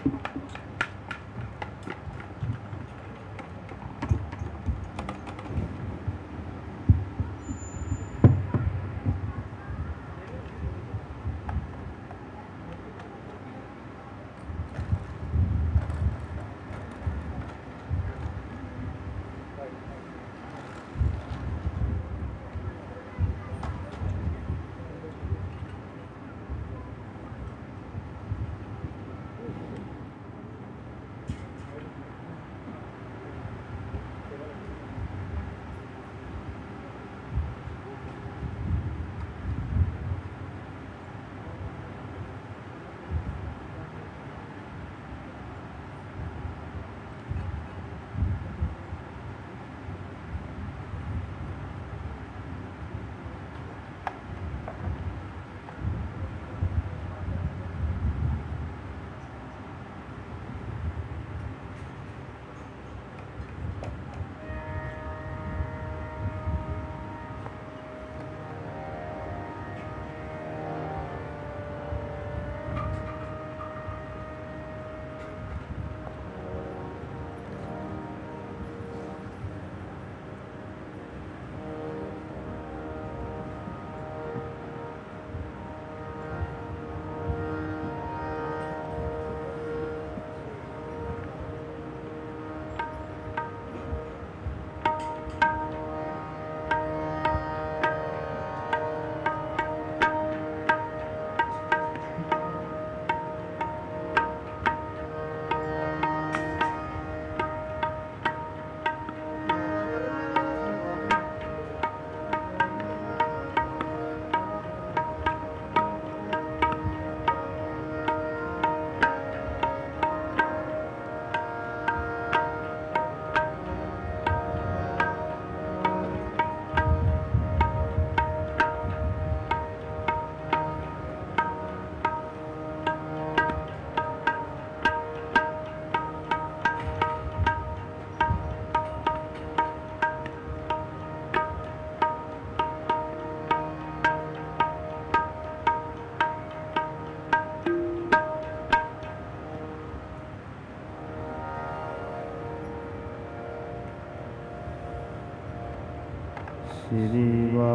श्री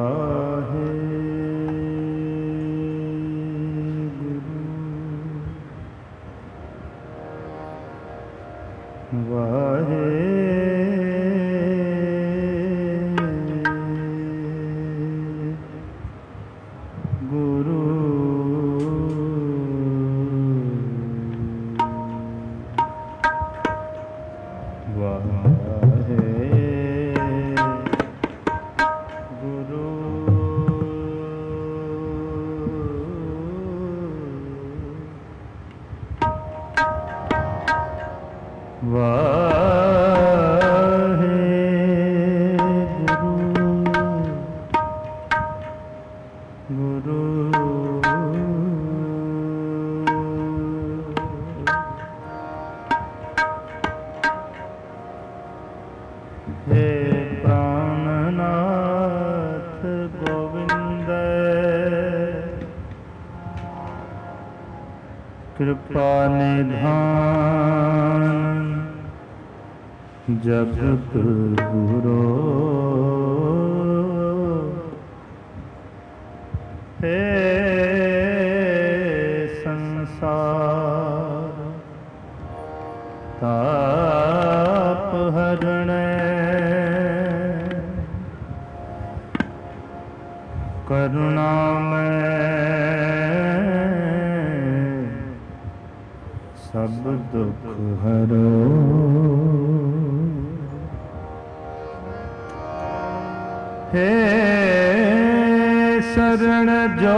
वाहे वाहे गुरु वाहे गुरु वाहे गुरु हे प्राणनाथ गोविंद कृपा निधान जगत गुरो हे संसार ताप हरणे करुणामय सब दुख हरो हे शरण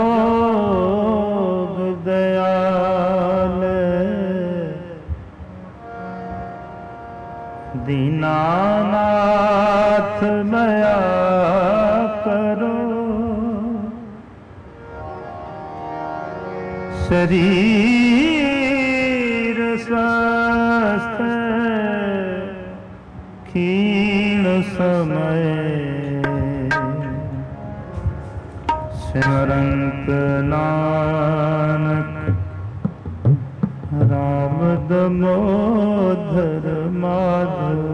जोग दयाल दीनानाथ दया करो शरीर स्वस्थ क्षीण समय सिमरंत नानक राम दमोदर माधव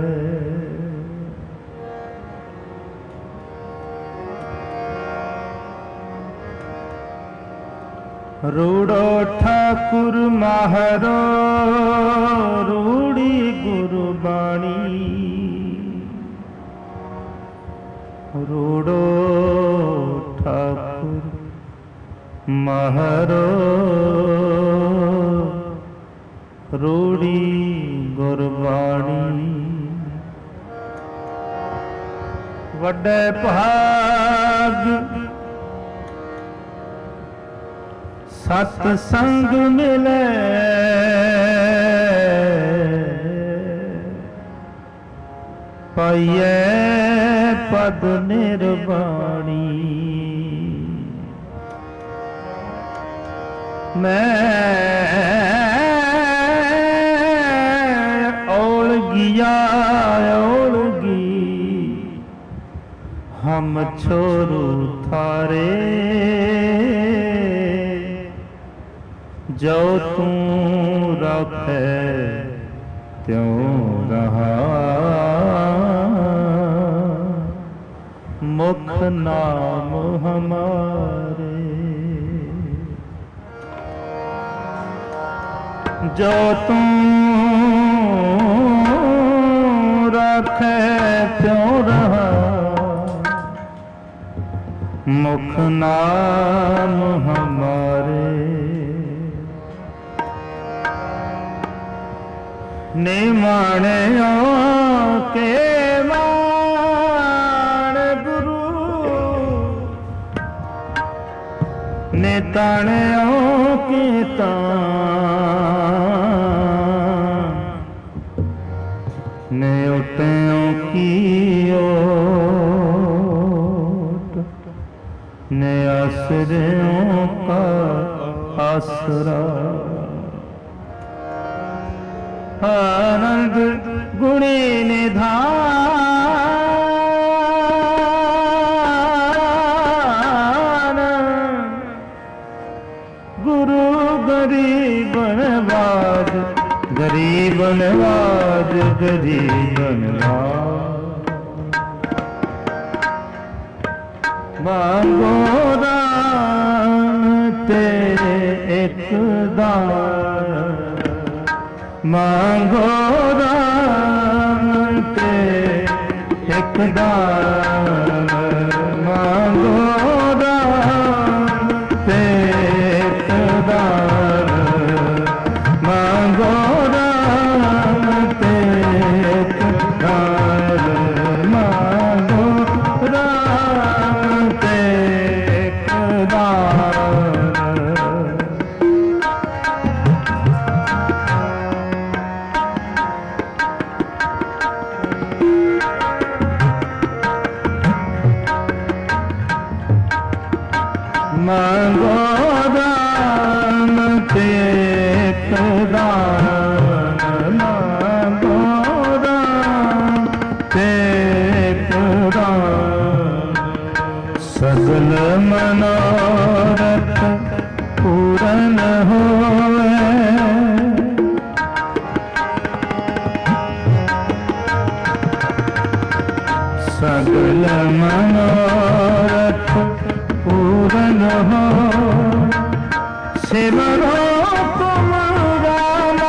रूड़ो ठाकुर माहरो रूड़ी गुरबाणी रूड़ो ठाकुर माहरो रूड़ी गुरबाणी वड्डे भाग सत्संग मिले पाइए पद निर्वाणी मैं ओलगी हम छोरू थारे जो तू रखे त्यों रहा मुख नाम हमारे जो तू रखे त्यों रहा मुख नाम हमारे निमाणे के मान गुरु निताणे के तान ने उठों की ओट ने आसरों का आसरा आनंद गुणी निधान गुरु गरीब नवाज गरीब नवाज गरीब नवाज मांगो दान तेरे एक दान मांगो राम ते एक दान मांगो राम ते एक दान मांगो राम ते एक दान मांगो राम ते एक दान मांगो दान तेक दान मांगो दान तेक दान सगल मनोरथ पूरन होए सगल मनोरथ पूरन हो सिमरो तुम राम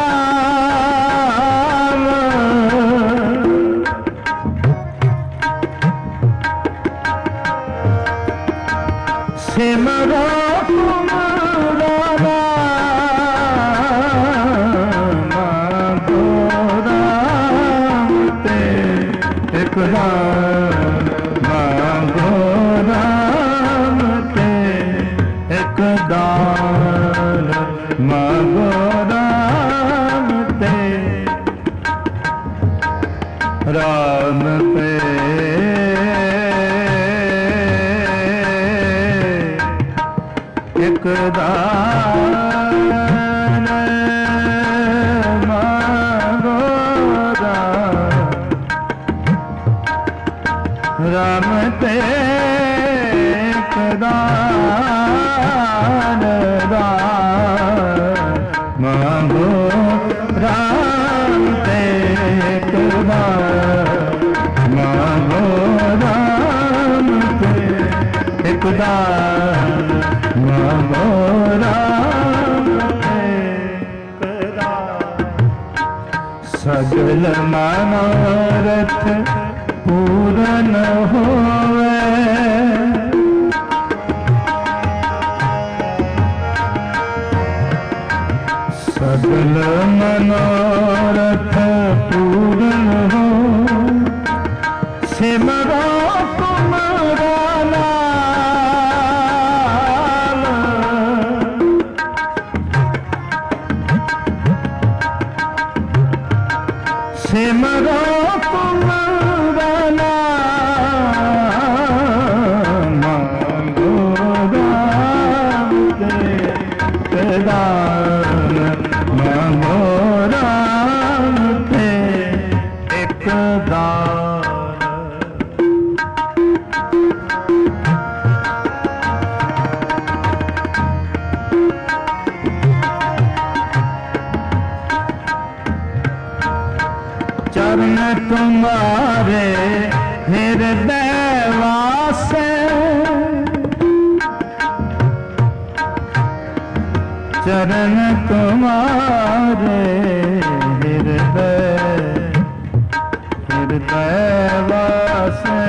सिमरो तुम राम मांगो राम ते एक दान मांगो राम एक दान मांगो राम ते राम पे एक दान मांगो राम ते एक दान दान मांगो राम एक दान। सगल मनोरथ पूरन होवे, सगल मनोरथ पूरन हो, सिमरो तुम्हारा नाम, सिमरो तुम्हारा नाम, मांगो राम के दान, मांगो राम के एक दान। चरण तुम्हारे हृदय वासे, चरण तुम्हारे हृदय वासे,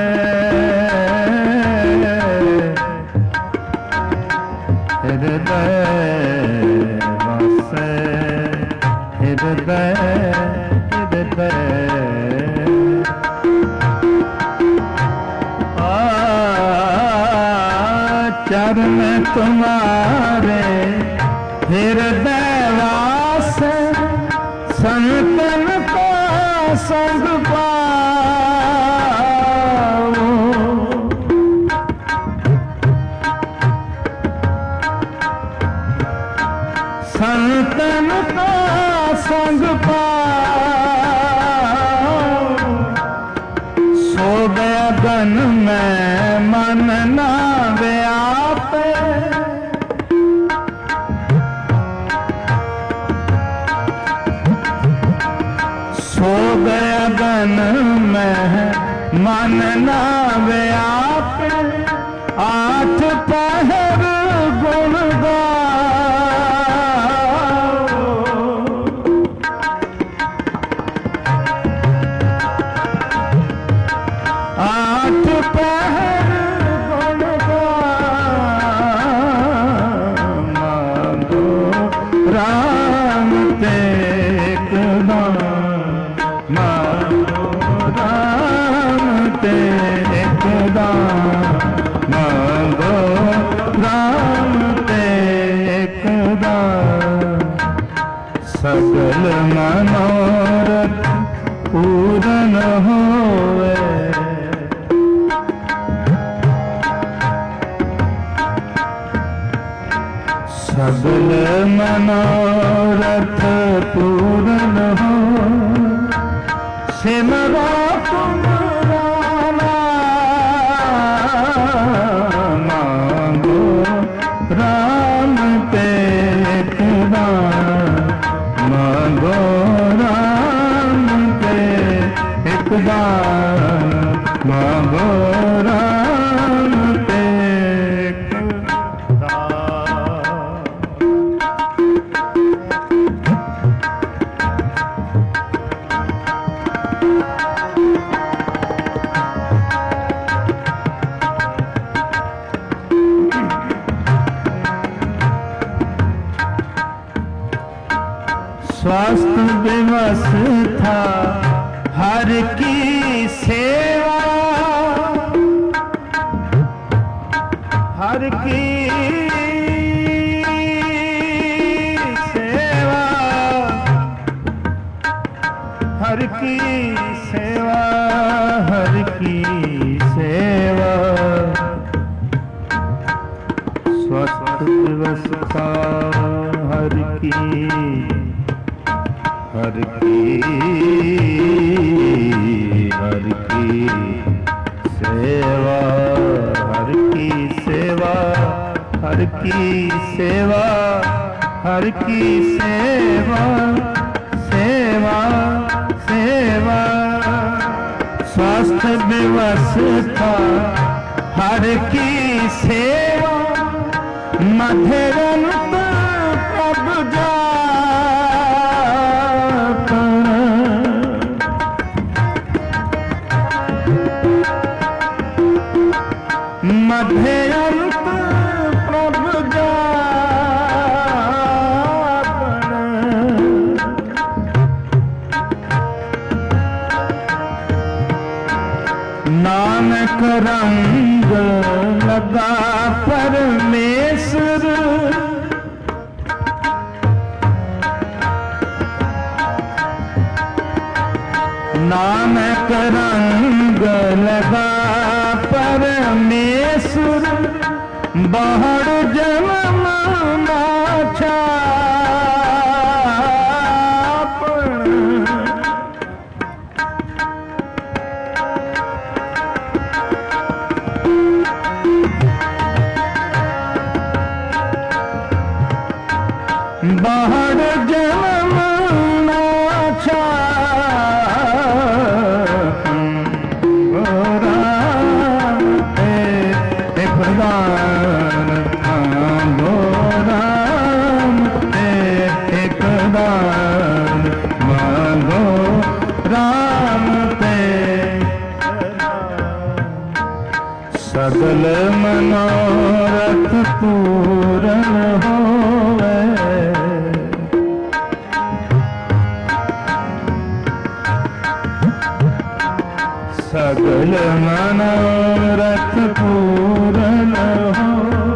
हृदय वासे, हृदय चरण तुम्हारे हृदय वास, संतन का संग पाओ, संतन का संग पाओ, सो गगन में मन ना व्यापे, सो गगन में मन ना व्यापे, आठ पहर गुण गाओ, आठ पहर गुण गाओ, मांगो राम तेक दान, मांगो राम तेक दान, मांगो राम तेक दान। सकल मनोरथ पूरन होवे, सकल मनोरथ पूरन हो, सिमरो तुम्हारा नाम, मांगो राम तेक दान, मांगो राम तेक दान, मांगो राम तेक दान। स्वस्थ दिवस था हर की सेवा, हर की सेवा, हर की सेवा, हर की सेवा। स्वस्थ दिवस था हर की, हर की, हर की सेवा, हर की सेवा, हर की सेवा, हर की सेवा, सेवा, सेवा। स्वस्थ दिवस था हर की सेवा, मध्यरंत प्रभु जापन मध्यरंत प्रभु जापन नानक रंग लगा परमेश्वर नानक रंग लगा परमेश्वर बाहर जन्म नाछा बाहर जन्म नाछा सगल मनोरथ पूर्ण होवे सगल मनोरथ पूर्ण हो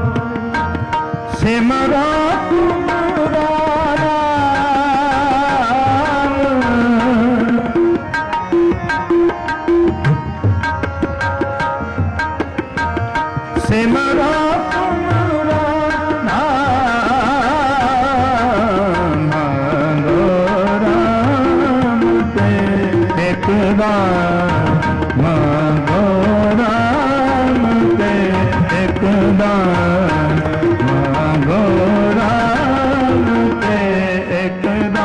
सिमरा तुम्हारा सिमरा तुम्हारा नाम राम ते एक दान राम ते एक दान राम ते एक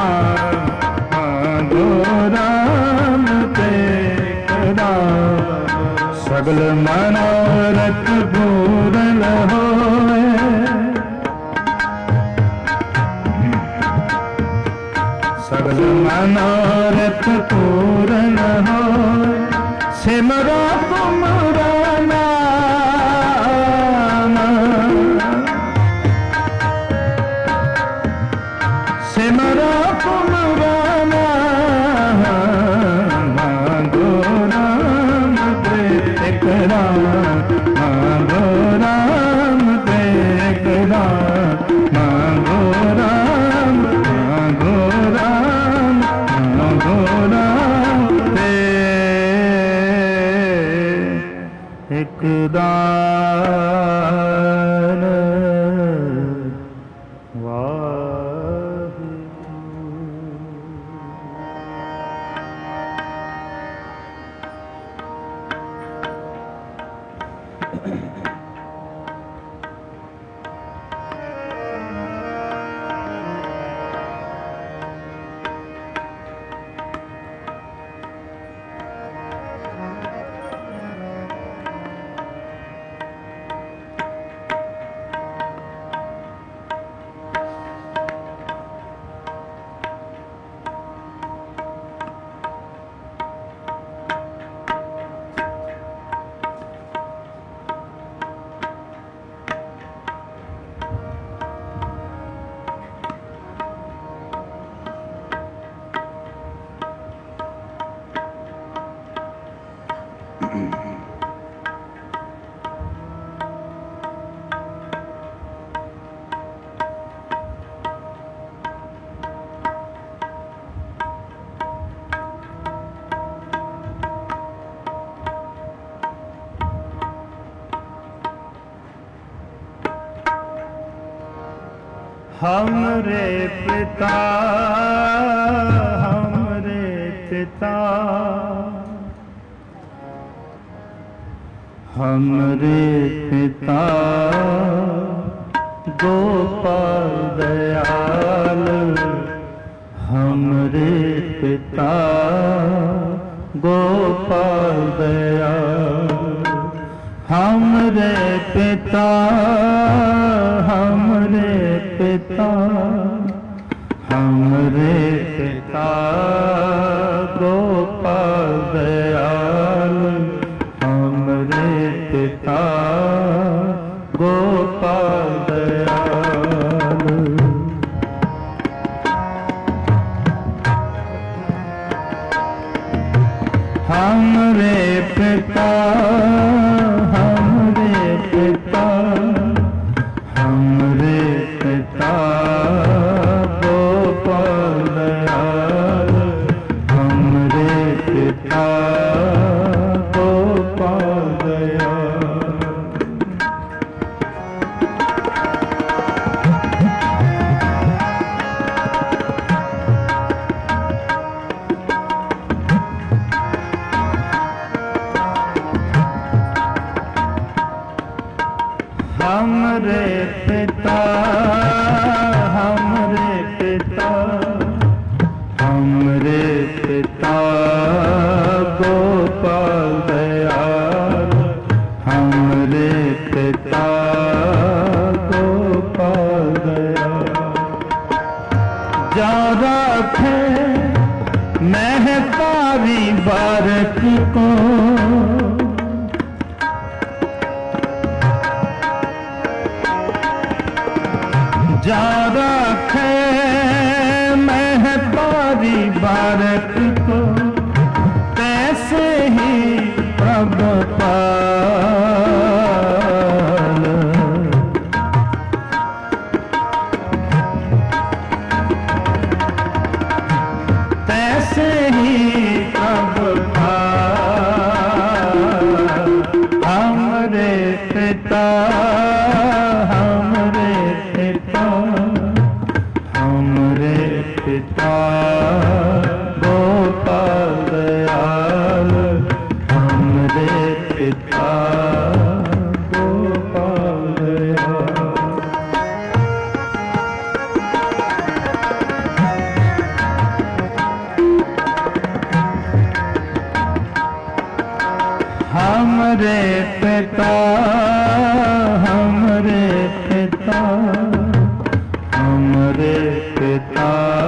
दान राम ते एक दान सगल मनोरथ पूर्ण होए सगल मनोरथ पूर्ण होए सिमरा तुम्हारा नाम सिमरा तुम्हारा नाम राम ते एक राम ते एक राम ते एक दान हमरे पिता हमरे पिता गोपाल दयाल हमरे पिता गोपाल दयाल हमरे पिता हम हमरे पिता हमरे पिता हमरे पिता गोपाल दयाल हमरे पिता गोपाल दयाल। हमरे पिता हमरे पिता हमरे पिता गोपाल दयाल हमरे पिता गोपाल दयाल। जा रखे महतारी बारक को जा रखे महतारी बारक को कैसे ही प्रभुपाल। कैसे ही प्रभुपाल। हमरे पिता हमरे पिता हमरे पिता गोपाल दयाल हमरे पिता गोपाल दयाल। हमरे पिता हमरे पिता हमरे पिता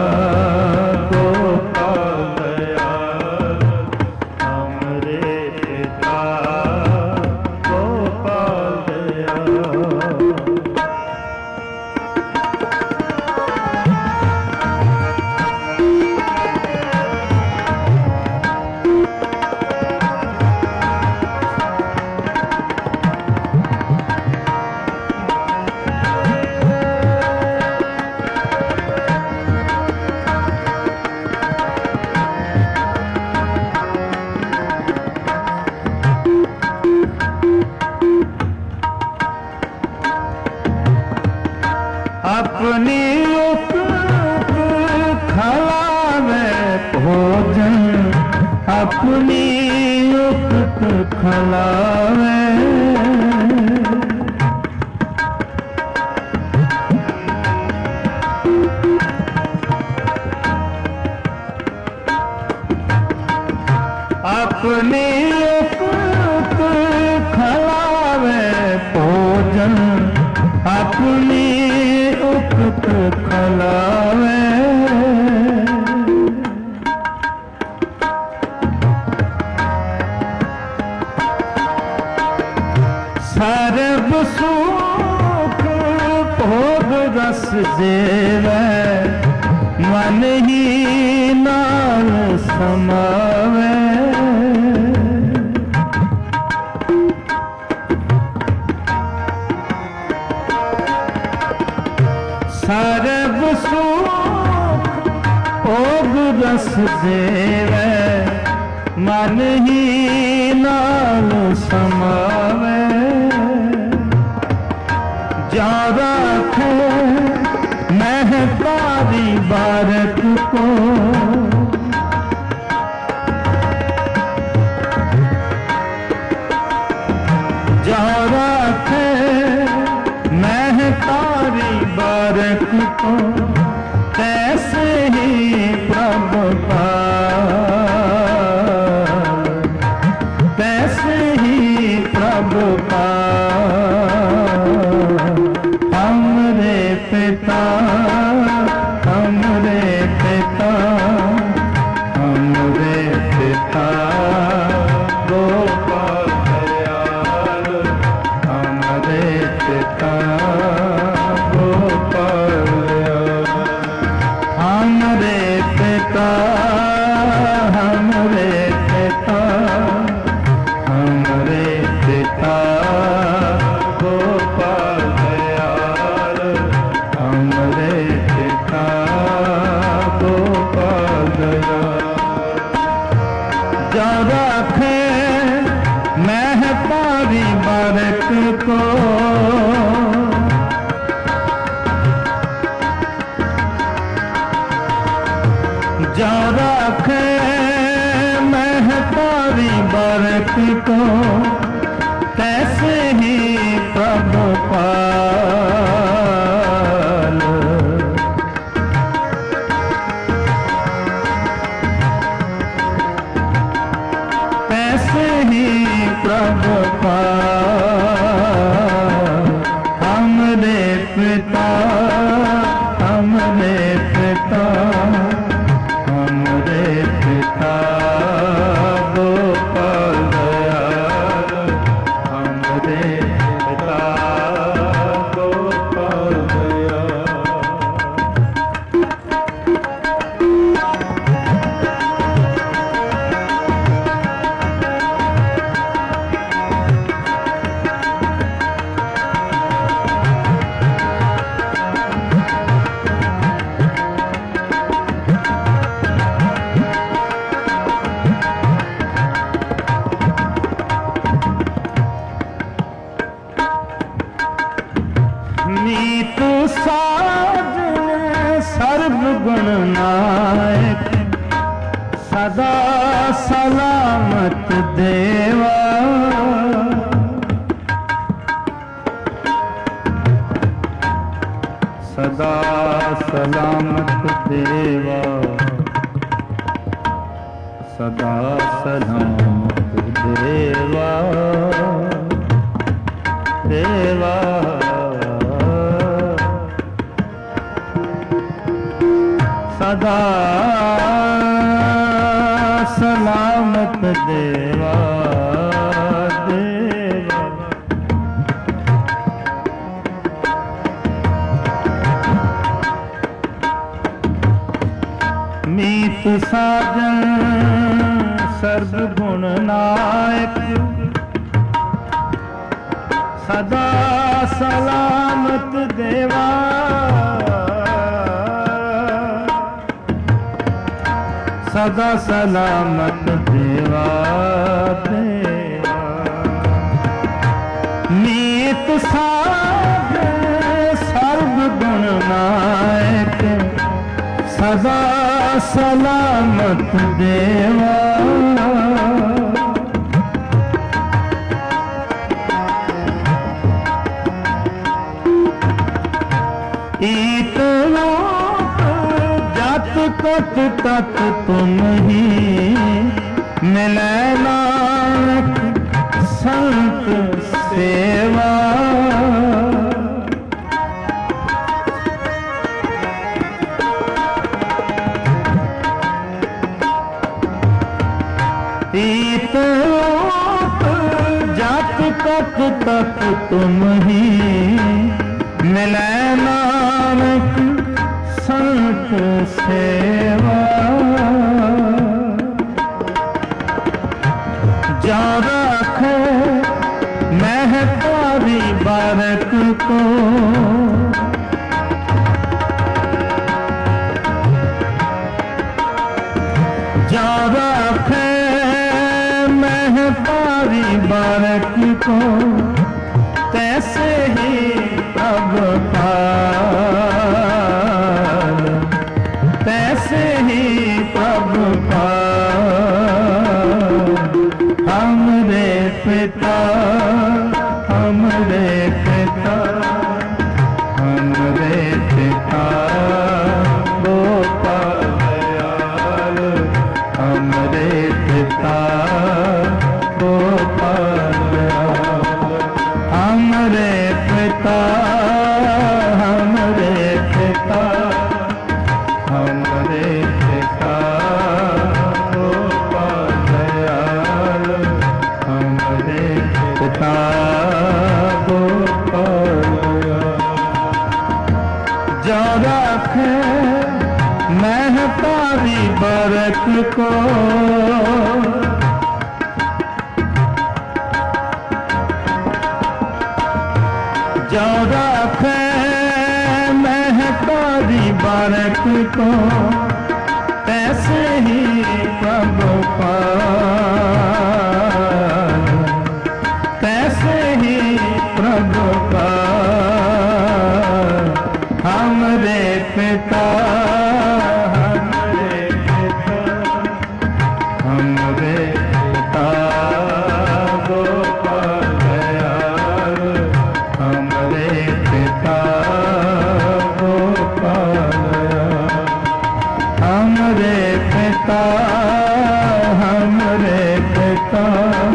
गोपाल दयाल हमरे पिता गोपाल दयाल। अपनी उपयुक्त खलावे भोजन अपनी उपयुक्त खलावे। अपनी उपयुक्त खलावे भोजन अपनी उपयुक्त खलावे। सर्व सुख भोग रस देवे मन ही नाल समावे। सर्व सुख भोग रस देवे मन ही नाल समावे। जा रखे महतारी बारक को जा रखे महतारी बारक को कैसे ही प्रभुपाल। कैसे ही प्रभुपाल। हमरे पिता हमरे पिता हमरे पिता गोपाल दयाल हमरे पिता गोपाल दयाल। हमरे पिता हमरे पिता को तैसे ही प्रभुपाल। तैसे ही प्रभुपाल। हमरे पिता, हमरे पिता, हमरे पिता गोपाल दयाल। हमरे पिता गोपाल दयाल। मीत साजन सर्वगुण नायक, सदा सलामत देवा। सदा सलामत देवा, सदा सलामत देवा, देवा। सदा सलामत देवा, देवा। मीत साजन सर्वगुण नायक, सदा सलामत देवा। सदा सलामत देवा, देवा। मीत साजन सर्वगुण नायक, सदा सलामत देवा। ईत लोक जात कत तत तुम ही, मिलै नानक संत सेवा। ईत लोक जात कत तत तुम ही, मिलै नानक संत सेवा। जा रखे महतारी बारक को, जा रखे महतारी बारक को, तैसे ही प्रभुपाल। तैसे ही प्रभुपाल। हमरे पिता, हमरे पिता, हमरे पिता गोपाल दयाल। हमरे पिता गोपाल दयाल। हमरे पिता, हमरे पिता, हमरे पिता गोपाल दयाल। हमरे पिता गोपाल दयाल। जा रखे महतारी बरक को, जा रखे महतारी बारक को, तैसे ही प्रभुपाल। तैसे ही प्रभुपाल। हमरे पिता, हमरे पिता, हमरे पिता पिता हमरे पिता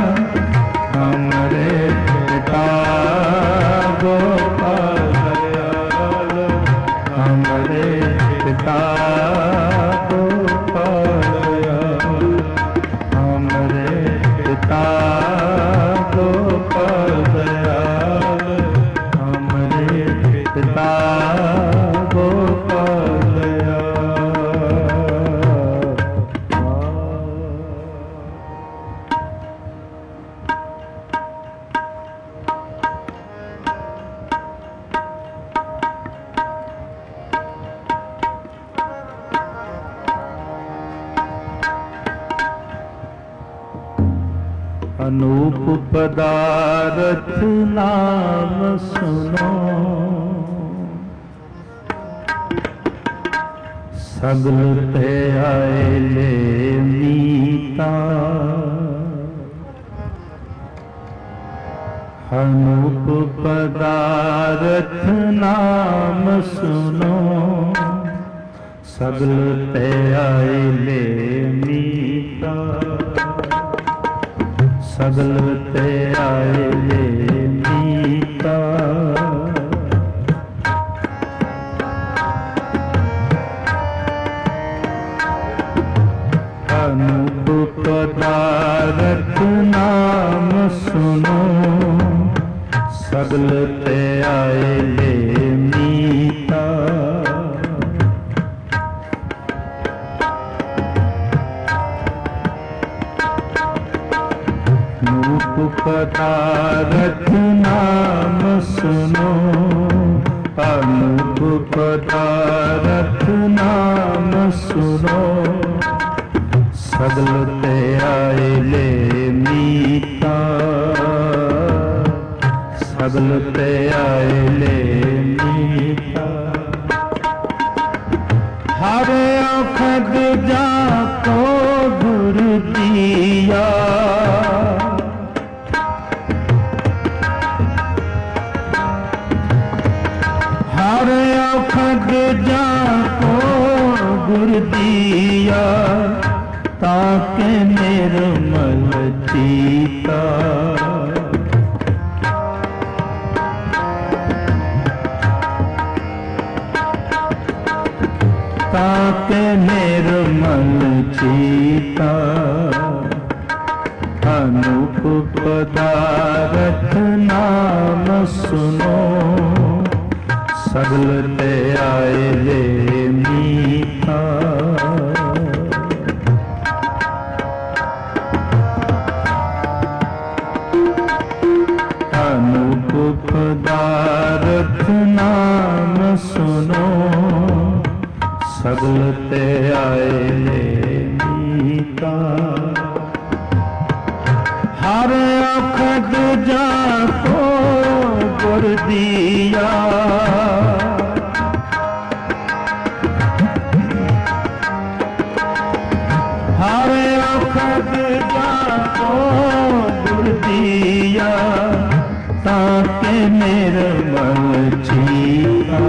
हमरे पिता गोपाल दयाल हमरे पिता गोपाल दयाल हमरे पिता गोपाल दयाल हमरे पिता गोपाल अनूप पदारथ नाम सुनो सगल पे आए ले मीता अनूप पदारथ नाम सुनो सगल पे आए ले मीता सगल ते आए ले मीता अनूप पदारथ नाम सुनो सगल ते आए ले मीता पदारथ नाम सुनो अनूप पदारथ नाम सुनो सगल ते आए ले मीता सगल ते आए ले मीता हर अखद जाको गुर दिया हर अखद जाको गुर दिया ताके निर्मल चीता ताके निर्मल चीता अनूप पदारथ नाम सुनो सगल ते आए ले मीता अनूप पदारथ नाम सुनो सगल ते आए ले मीता हर अखद जाको गुर दिया हर अखद जाको गुर दिया ताके निर्मल चीता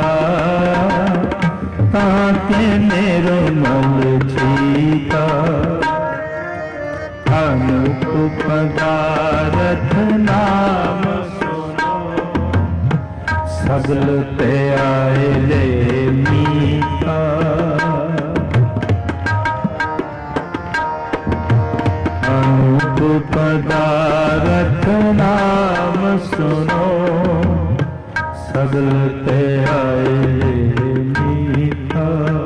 ताके निर्मल चीता अनूप पदारथ नाम सुनो सगल ते आए ले मीता अनूप पदारथ नाम सुनो सगल ते आए ले मीता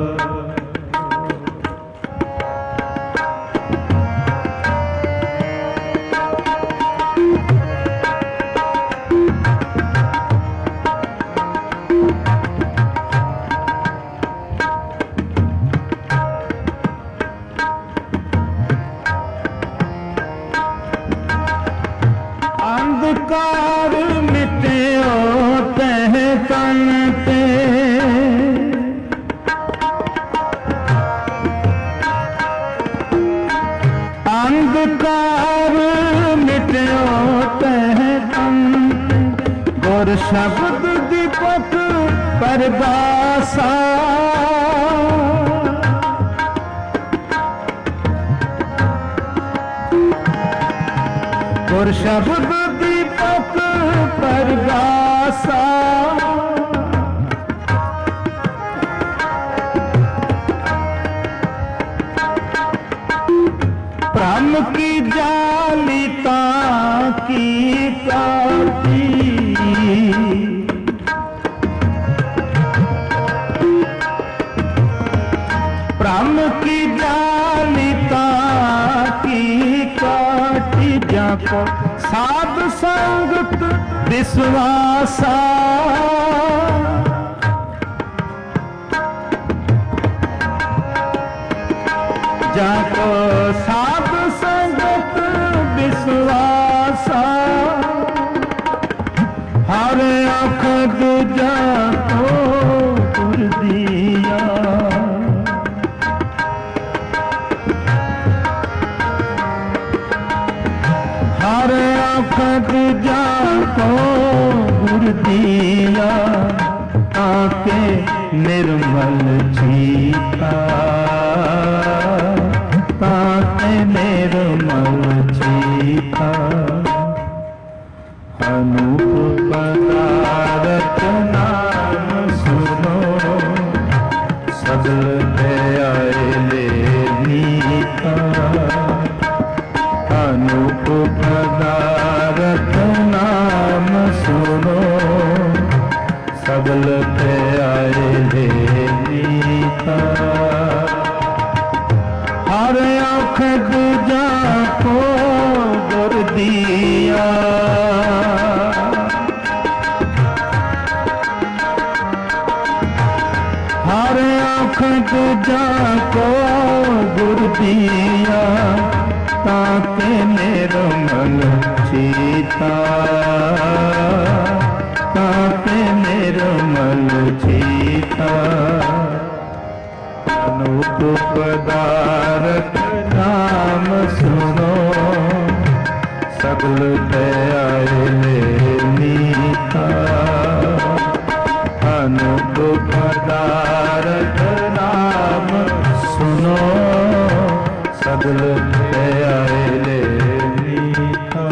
अंधकार मिट्यो तह तन पे अंधकार मिट्यो तह तन गुर शब्द दीपक परगासा और शब्द दीपक परगासा ब्रह्म की जालिता की काटी ब्रह्म की जालिता की काटी जाको साध संगत विश्वासा जाको साध संगत विश्वासा हर आँख दूजा को पुर दिया हर आँख दूजा को पुर दिया आके निर्मल जीता ताते निर्मल जीता अनूप पदारथ नाम सुनो सगल दयाए ले नीता अनूप पदारथ नाम सुनो सगल दयाए ले नीता हर आँख दूजा को गुर दिया हर आँख दूजा को गुर दिया ताके निर्मल चीता ताके निर्मल चीता अनूप पदारथ नाम सुनो सगल दयाए ले नीता अनूप पदारथ नाम सुनो सगल दयाए ले नीता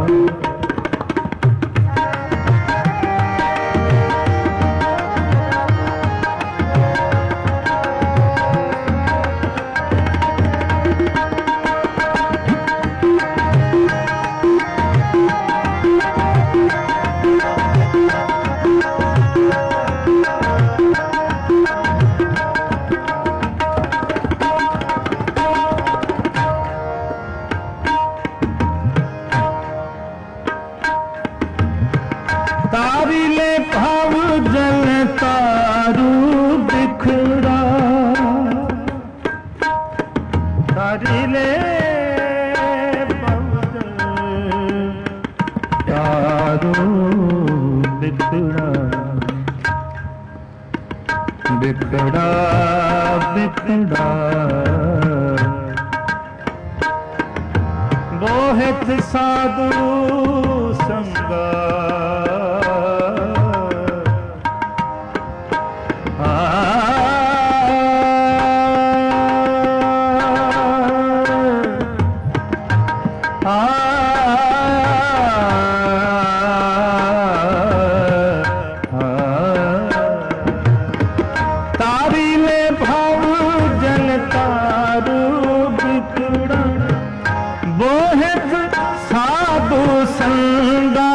तारी ले भाव जल तारू बिखरा तारी ले भाव जल तारू बिखरा बिखरा बिखरा बोहित साधु संगा तारी में भाव जल तारू बिखड़ा बोहित साधु संगा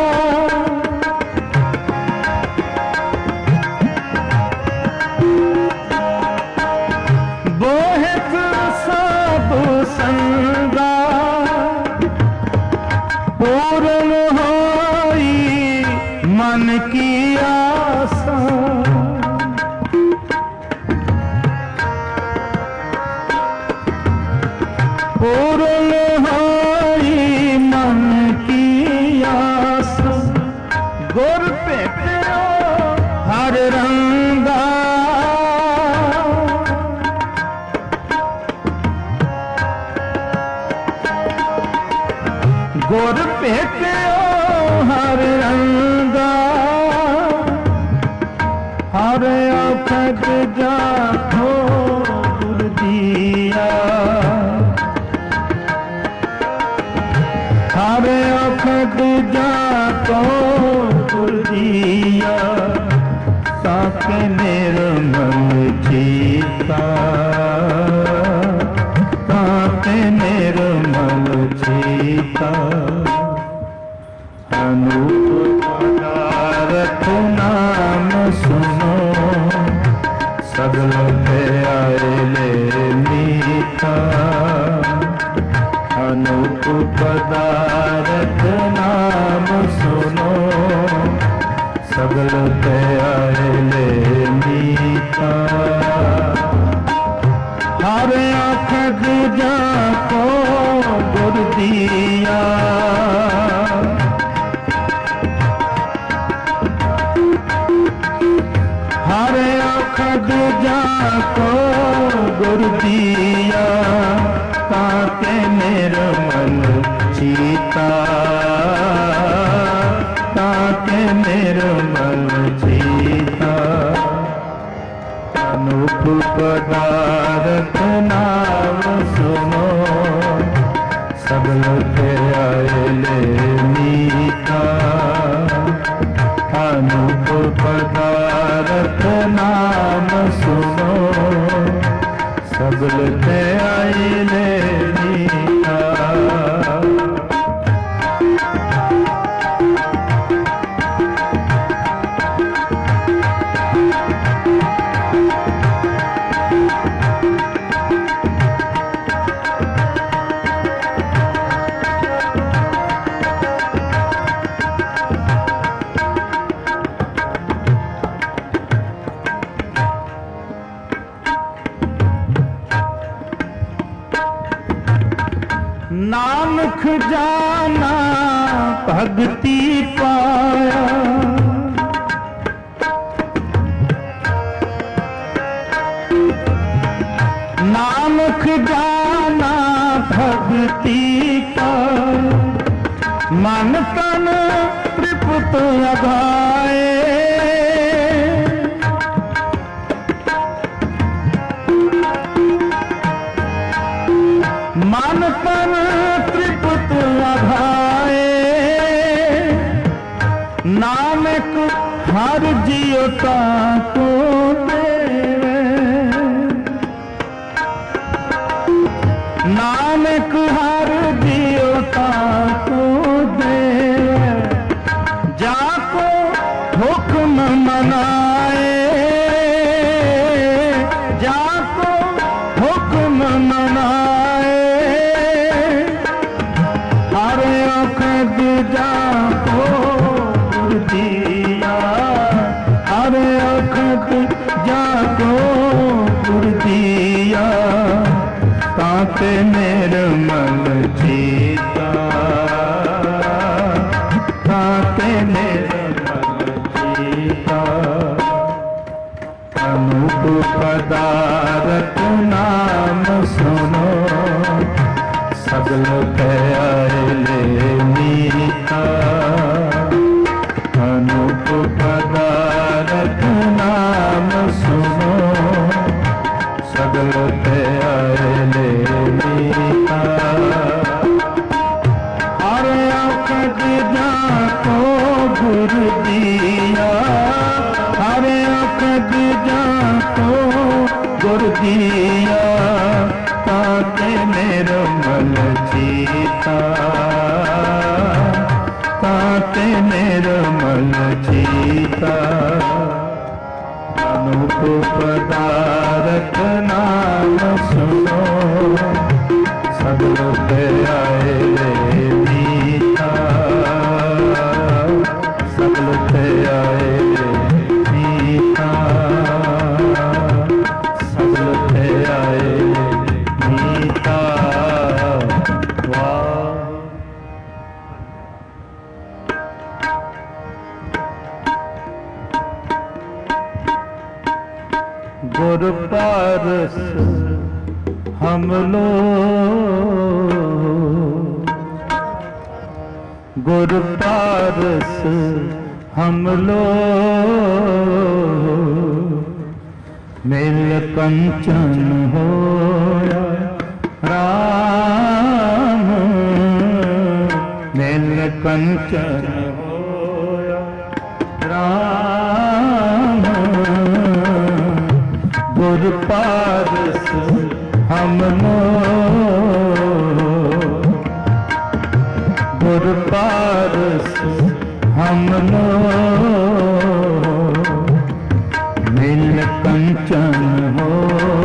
बोहित साधु संगा पूर्ण होई मन की आशा पूर्ण होई मन की आशा गुर पे हर रंगा गुर पे हर रंगा हर आखद जा हो गुर दिया हर आए मीठा अनूप पदारथ नाम सुनो सगल पे आए मीठा हर आँख दूजा को गुर दिया हर आँख दूजा को गुर दिया ताके निर्मल चीता ताके निर्मल चीता अनूप पदारथ नाम सुनो सगल पे आए मीठा अनूप पदारथ नाम सुनो सगल पे आए मीठा नानक जाना भक्ति पाया नानक जाना भक्ति पाया मन तन त्रिपुत अगाए मन तन त्रिपुत अघाए नानक हर जियोता को देवे नानक हर जियोता को देवे जाको हुक्म मनाए जाको हुक्म मनाए दूजा को गुर दिया हर आँख दूजा को गुर दिया ताके निर्मल चीता ताके निर्मल चीता अनूप पदारथ नाम सुनो सगल पे आए मीठा अनूप पदारथ नाम सुनो सगल पे आए मीठा हर आँख दूजा को गुर दिया हर आँख दूजा को गुर दिया ताके निर्मल चीता ताके निर्मल चीता अनूप पदारथ नाम सुनो सगल पे आए मीठा सगल पे आए मीठा सगल पे आए मीठा गुर पारस हम लोग गुर पारस हम लोग मिल कंचन होया राम मिल कंचन होया राम गुर पारस हम लोग गुर पारस हम लोग मिल कंचन हो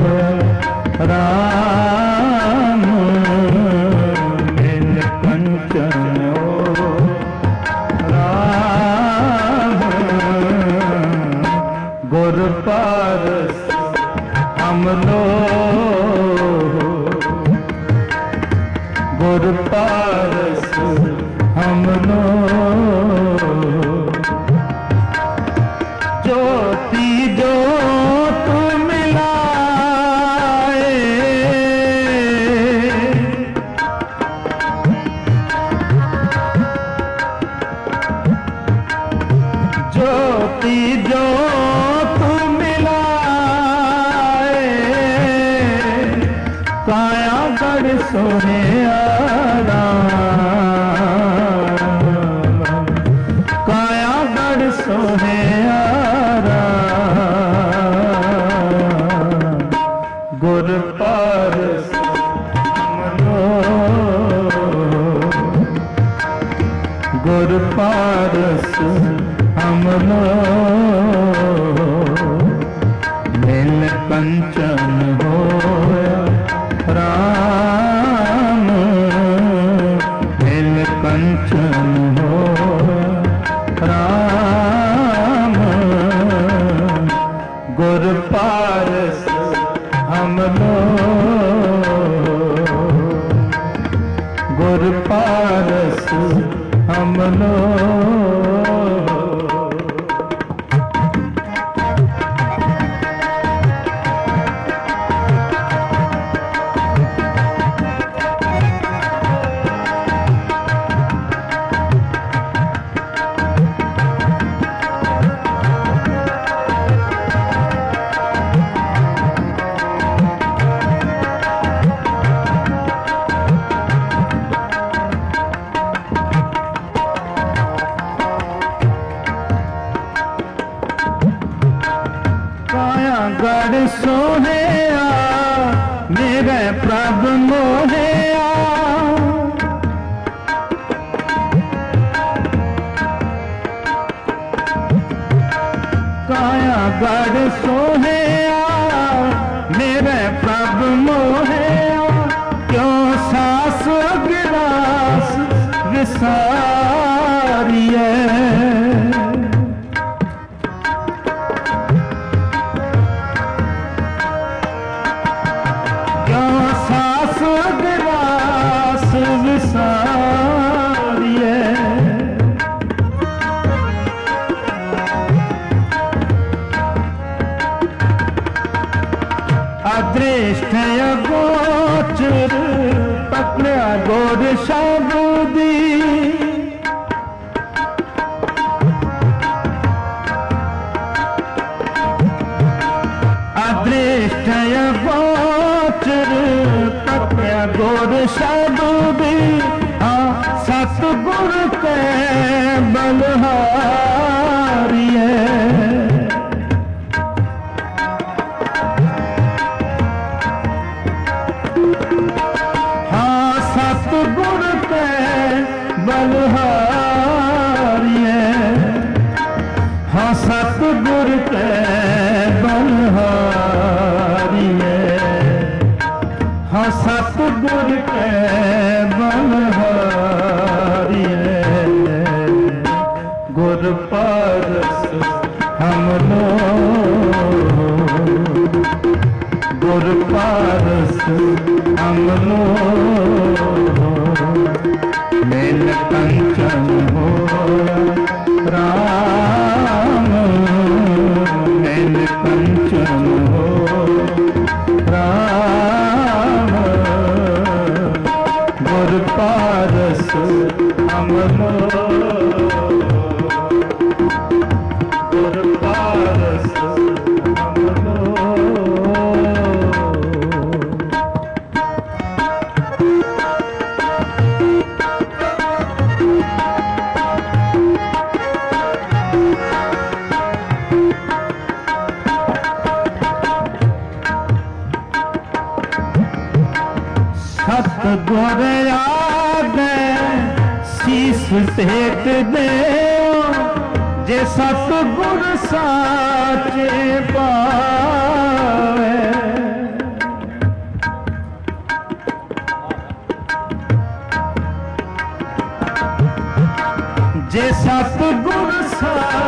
गुर पारस हम लो ज्योति जो तू मिलाए ज्योति जो तू मिलाए काया गढ़ सोने काया गढ़ सोने गुर पारस गुर पारस हम लो नील कंचन होया राम नील कंचन होया राम गुर पारस हम लो गुर पारस हम लो गढ़ सोहया मेरे प्रभु मोहया काया गढ़ सोहया मेरे प्रभु मोहया क्यों सास गिरास विसारिए अदृष्ट गोचर पकड़ा गोर शाबूदी अदृष्ट गोचर पकड़ा गोर शाबूदी हाँ सतगुर के बलहारिए सतगुर के बलहारिए हाँ सतगुर के बलहारिए हाँ सतगुर के बलहारिए गुर पारस हम लो गुर पारस हम लो नील कंचन हो राम नील कंचन हो राम गुर पारस हम लो गुर पारस हम लो सतगुर आगे शीस टेक दे जे सतगुर साचे पावे जे सतगुर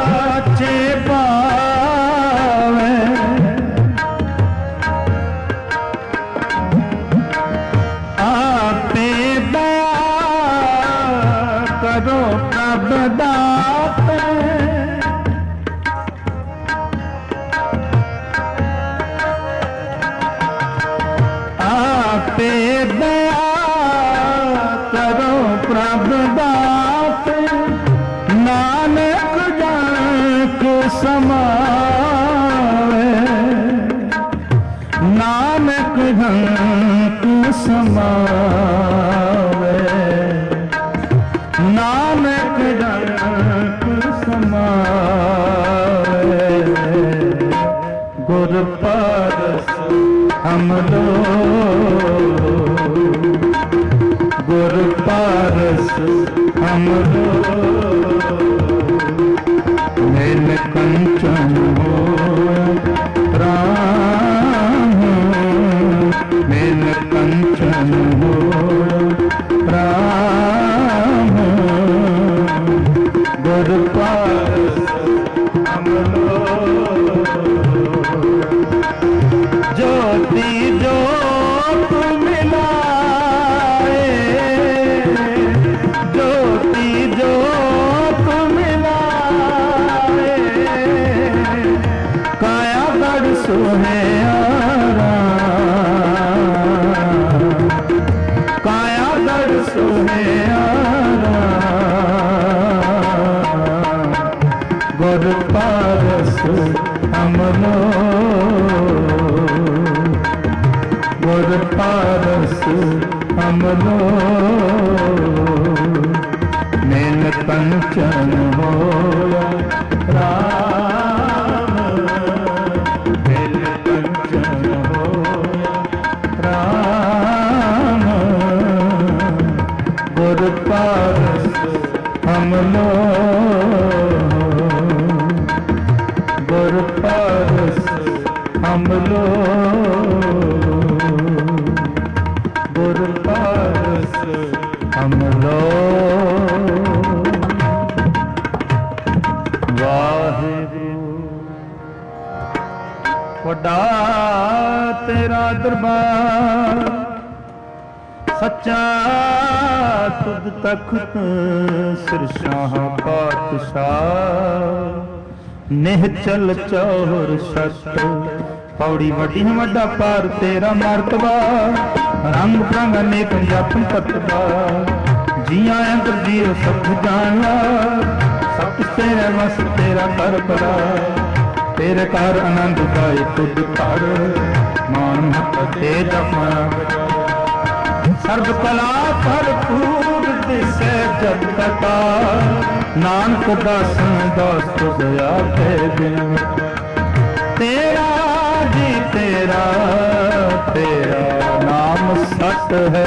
साचे पावे करो प्रभ दाते, आपे दया करो प्रभ दाते, नानक जन को समावे, नानक जन को समावे, नानक जन को समावे। गुर परस हम लोग, गुर परस हम लोग, नील कंचन हो राम, नील कंचन हो राम, गुर परस हम लोग। ज्योति ज्योत मिलाए, ज्योति ज्योत मिलाए, काया गढ़ सोहे आराम, काया गढ़ सोहे आराम। गुर परस हम लोग, गुर परस हम लोग, नील कंचन होया राम, नील कंचन होया राम। गुर परस हम लोग, गुर परस हम लोग, गुर परस हम लोग। वाहिगुरू वड्डा तेरा दरबार, सच्चा तुद तख्त सिर शाह पातशाह, निहचल चौर सत पौड़ी वड्डी वड्डा पार तेरा मर्तबा, रंग रंग अनेक जपन कतबा, जिया अंतर जीव सब जाना, सब तेरे वस तेरा कर बड़ा, तेरे कर आनंद गाए तुद कर, मान महत ते जपना, सर्व कला भरपूर दिसे जगता, नानक दासन दास तुझ आखे बिन, तेरा जी तेरा, तेरा नाम सत है।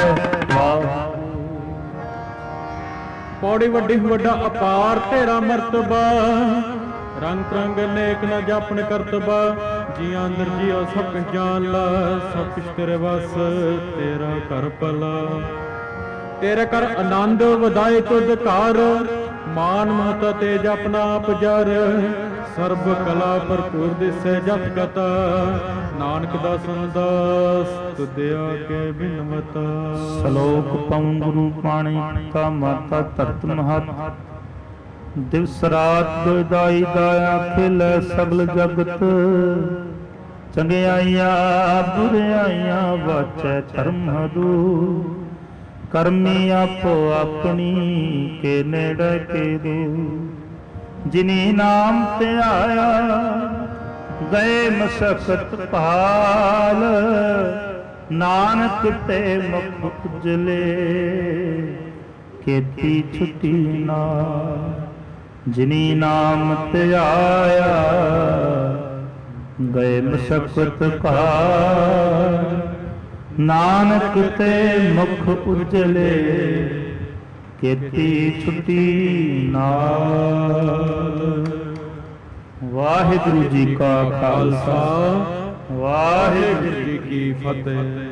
पौड़ी वड्डी वड्डा अपार तेरा मर्तबा, रंग रंग नेक न जापन करतबा, जिया अंदर जिया सब जान ला, सब कुछ तेरे बस तेरा कर भला, तेरे कर आनंद वधाए तुद कार, मान महता तेज अपना आप जर, सर्ब कला भरपूर दिसे जत कथा, नानक दासन दास तुद आगे बिनवता। श्लोक पवन गुरु पाणी का माता तरत महत, दिवस रात दुदाई दाया खिलै सगल जगत, चंगियाइया बुराइया वाचै धर्म दू, करमी आपो अपनी के नेड़े के दू, जिनी नाम ते आया गए मशक्कत पाल, नानक ते मुख उजले खेती छुटी ना, जिनी नाम ते आया गए मशक्कत पाल, नानक ते मुख उजले खेती छुटी नाल। वाहिगुरु जी का खालसा, वाहिगुरु जी की फतेह।